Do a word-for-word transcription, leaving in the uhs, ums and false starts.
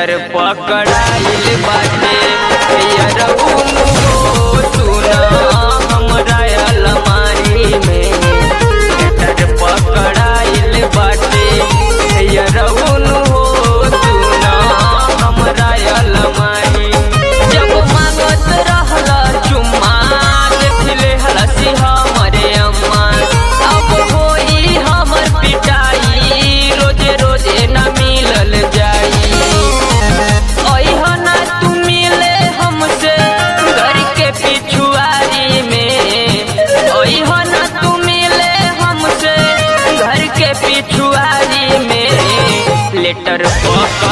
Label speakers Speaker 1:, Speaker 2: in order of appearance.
Speaker 1: Letter पकड़ाइल बाटे यरउन हो सुना हमरा अलमारी में लेटर पकड़ाइल बाटे यरउन हो सुना हमरा अलमारी। जब मांगत रहला चुम्मा देखले हलसी हमरे अम्मा अब होई हमर पिटाई रोजे रोजे न मिलल जाई। ओइहना तू मिले हमसे घर के पिछुआरी में ओइहना तू मिले हमसे घर के पिछुआरी में लेटर